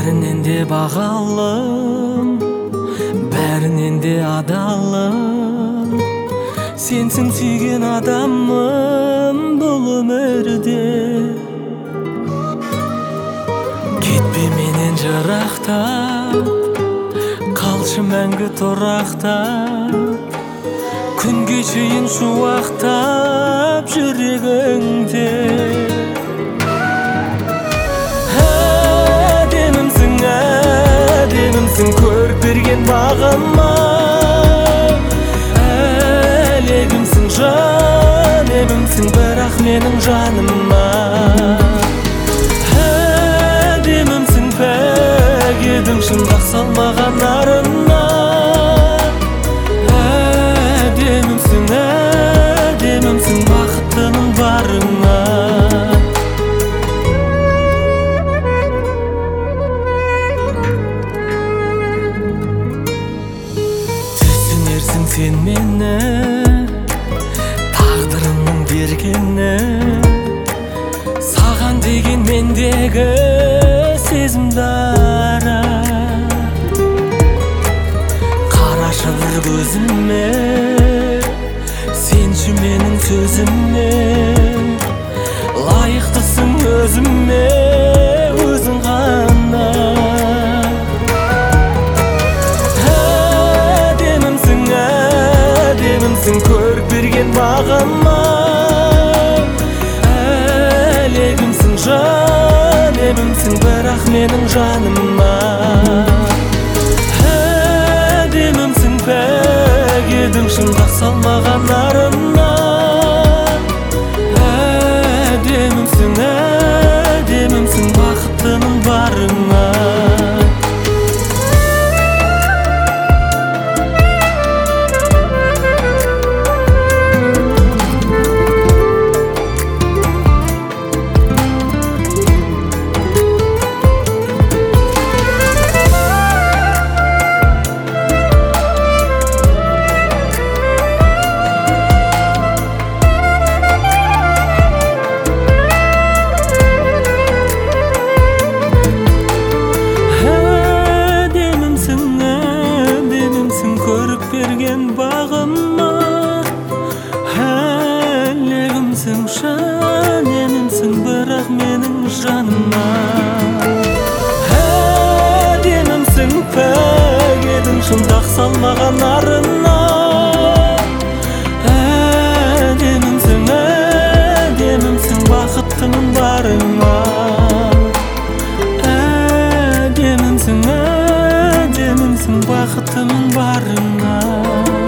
бәрінен де бағалым, бәрінен де адалым. Сенсің сүйген адамым бұл өмірде. Кетпе менен жырақтап, қалшы мәңгі тұрақтап, күнге шейін шуақтап жүрегіңде. Әдемімсің көріп берген бағыма, әлегімсің жан емімсің бірақ менің жаныма. Әдемімсің пәк едім шындақ салмаған арына. Әдемімсің бақыттының барына. Сен мені тағдырымның бергені, саған деген мендегі сезімді ара. Қарашы бір көзіме, сенші менің сөзіме, лайықтысың өзіме, өзің ғана. Әдемімсің көріп берген бағыма, әлегімсің жан емімсің бірақ менің жаныма. Әдемімсің пәк едім шындақ салмаған арына. Әдемімсің бақыттының барына. Бағыма, әлегімсің жан емімсің бірақ менің жаныма. Әдемімсің пәк едің шындақ салмаған арына. Әдемімсің бақыттының барына. Әдемімсің бақыттының барына.